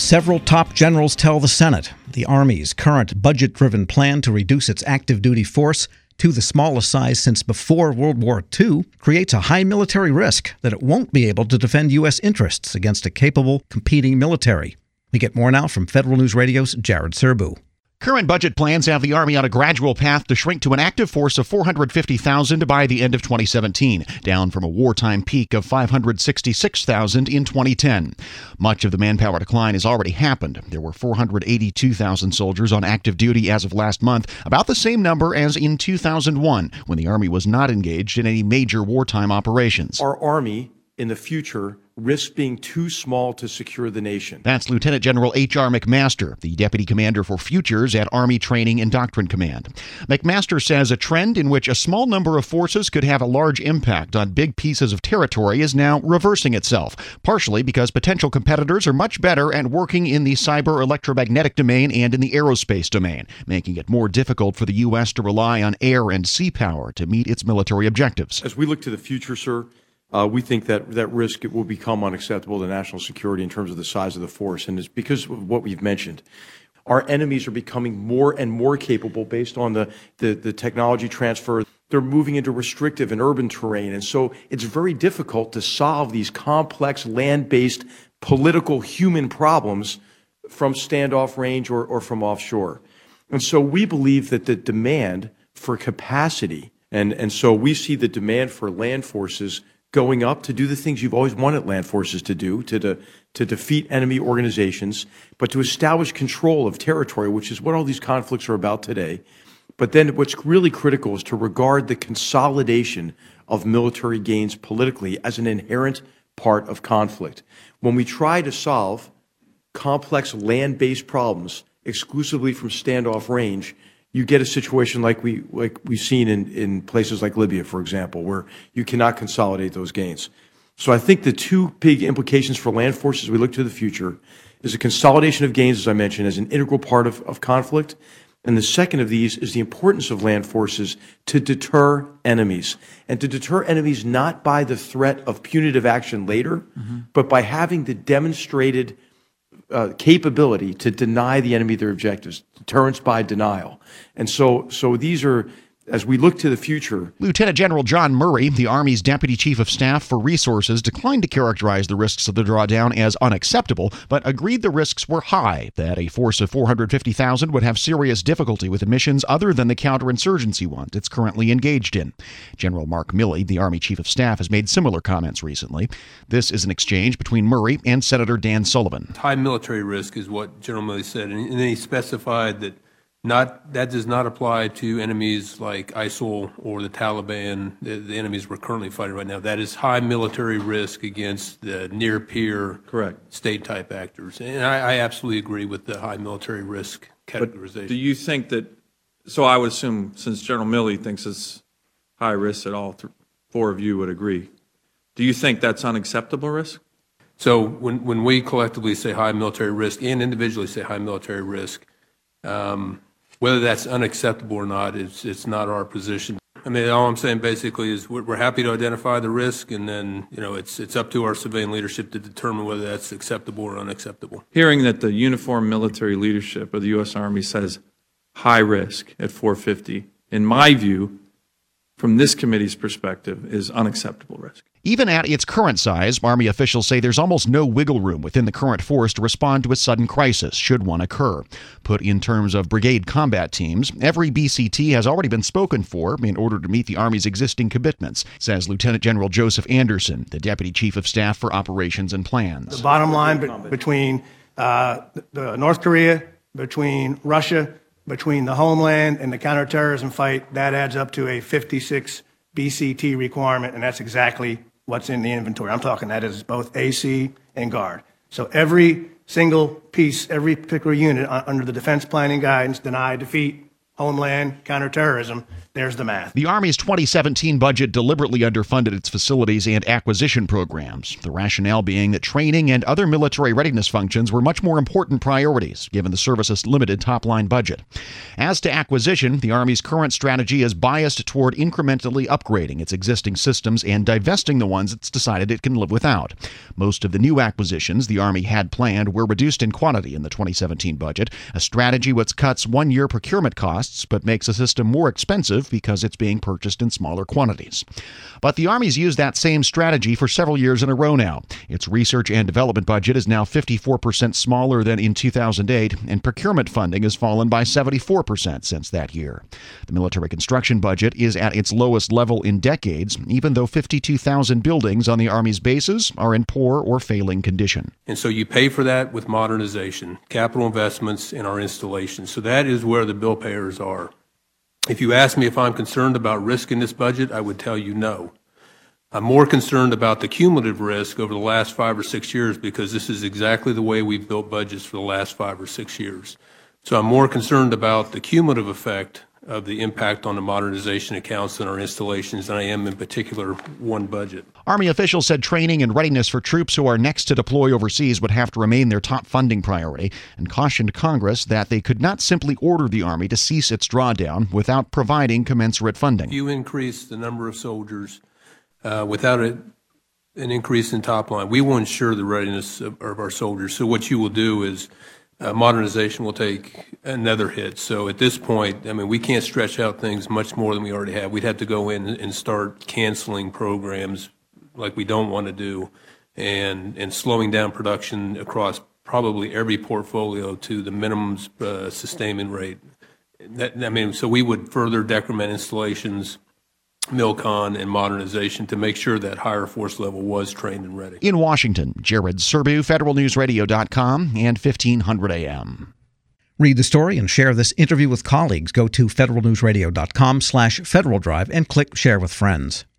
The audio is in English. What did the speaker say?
Several top generals tell the Senate the Army's current budget-driven plan to reduce its active duty force to the smallest size since before World War II creates a high military risk that it won't be able to defend U.S. interests against a capable, competing military. We get more now from Federal News Radio's Jared Serbu. Current budget plans have the Army on a gradual path to shrink to an active force of 450,000 by the end of 2017, down from a wartime peak of 566,000 in 2010. Much of the manpower decline has already happened. There were 482,000 soldiers on active duty as of last month, about the same number as in 2001, when the Army was not engaged in any major wartime operations. Our Army in the future risks being too small to secure the nation. That's Lieutenant General H.R. McMaster, the Deputy Commander for Futures at Army Training and Doctrine Command. McMaster says a trend in which a small number of forces could have a large impact on big pieces of territory is now reversing itself, partially because potential competitors are much better at working in the cyber electromagnetic domain and in the aerospace domain, making it more difficult for the U.S. to rely on air and sea power to meet its military objectives. As we look to the future, sir, we think that risk will become unacceptable to national security in terms of the size of the force. And it's because of what we've mentioned. Our enemies are becoming more and more capable based on the technology transfer. They're moving into restrictive and urban terrain. And so it's very difficult to solve these complex land-based political human problems from standoff range or from offshore. And so we believe that the demand for capacity, and so we see the demand for land forces going up to do the things you've always wanted land forces to do, to defeat enemy organizations, but to establish control of territory, which is what all these conflicts are about today. But then what's really critical is to regard the consolidation of military gains politically as an inherent part of conflict. When we try to solve complex land-based problems exclusively from standoff range, you get a situation like we've seen in places like Libya, for example, where you cannot consolidate those gains. So I think the two big implications for land forces as we look to the future is a consolidation of gains, as I mentioned, as an integral part of conflict. And the second of these is the importance of land forces to deter enemies. And to deter enemies not by the threat of punitive action later, but by having the demonstrated capability to deny the enemy their objectives, deterrence by denial. And so these are, as we look to the future. Lieutenant General John Murray, the Army's Deputy Chief of Staff for Resources, declined to characterize the risks of the drawdown as unacceptable, but agreed the risks were high, that a force of 450,000 would have serious difficulty with missions other than the counterinsurgency one it's currently engaged in. General Mark Milley, the Army Chief of Staff, has made similar comments recently. This is an exchange between Murray and Senator Dan Sullivan. High military risk is what General Milley said, and then he specified that does not apply to enemies like ISIL or the Taliban, the enemies we're currently fighting right now. That is high military risk against the near-peer state-type actors. And I absolutely agree with the high military risk categorization. But do you think that, so I would assume since General Milley thinks it's high risk that all four of you would agree, do you think that's unacceptable risk? So when we collectively say high military risk and individually say high military risk, whether that's unacceptable or not, it's not our position. I mean, all I'm saying basically is we're happy to identify the risk, and then it's up to our civilian leadership to determine whether that's acceptable or unacceptable. Hearing that the uniformed military leadership of the U.S. Army says high risk at 450, in my view, from this committee's perspective, is unacceptable risk. Even at its current size, Army officials say there's almost no wiggle room within the current force to respond to a sudden crisis, should one occur. Put in terms of brigade combat teams, every BCT has already been spoken for in order to meet the Army's existing commitments, says Lieutenant General Joseph Anderson, the Deputy Chief of Staff for Operations and Plans. The bottom line between North Korea, between Russia, between the homeland and the counterterrorism fight, that adds up to a 56 BCT requirement, and that's exactly what's in the inventory. I'm talking that is both AC and Guard. So every single piece, every particular unit under the defense planning guidance, deny, defeat, homeland, counterterrorism. There's the math. The Army's 2017 budget deliberately underfunded its facilities and acquisition programs, the rationale being that training and other military readiness functions were much more important priorities, given the service's limited top-line budget. As to acquisition, the Army's current strategy is biased toward incrementally upgrading its existing systems and divesting the ones it's decided it can live without. Most of the new acquisitions the Army had planned were reduced in quantity in the 2017 budget, a strategy which cuts one-year procurement costs but makes a system more expensive because it's being purchased in smaller quantities. But the Army's used that same strategy for several years in a row now. Its research and development budget is now 54% smaller than in 2008, and procurement funding has fallen by 74% since that year. The military construction budget is at its lowest level in decades, even though 52,000 buildings on the Army's bases are in poor or failing condition. And so you pay for that with modernization, capital investments in our installations. So that is where the bill payers are. If you ask me if I'm concerned about risk in this budget, I would tell you no. I'm more concerned about the cumulative risk over the last 5 or 6 years because this is exactly the way we've built budgets for the last 5 or 6 years. So I'm more concerned about the cumulative effect of the impact on the modernization accounts and our installations than I am in particular one budget. Army officials said training and readiness for troops who are next to deploy overseas would have to remain their top funding priority, and cautioned Congress that they could not simply order the Army to cease its drawdown without providing commensurate funding. If you increase the number of soldiers without an increase in top line, we will ensure the readiness of our soldiers. So what you will do is modernization will take another hit. So at this point, I mean, we can't stretch out things much more than we already have. We'd have to go in and start canceling programs like we don't want to do and slowing down production across probably every portfolio to the minimum sustainment rate. So we would further decrement installations, MILCON, and modernization to make sure that higher force level was trained and ready. In Washington, Jared Serbu, federalnewsradio.com and 1500 AM. Read the story and share this interview with colleagues. Go to federalnewsradio.com/Federal Drive and click Share with Friends.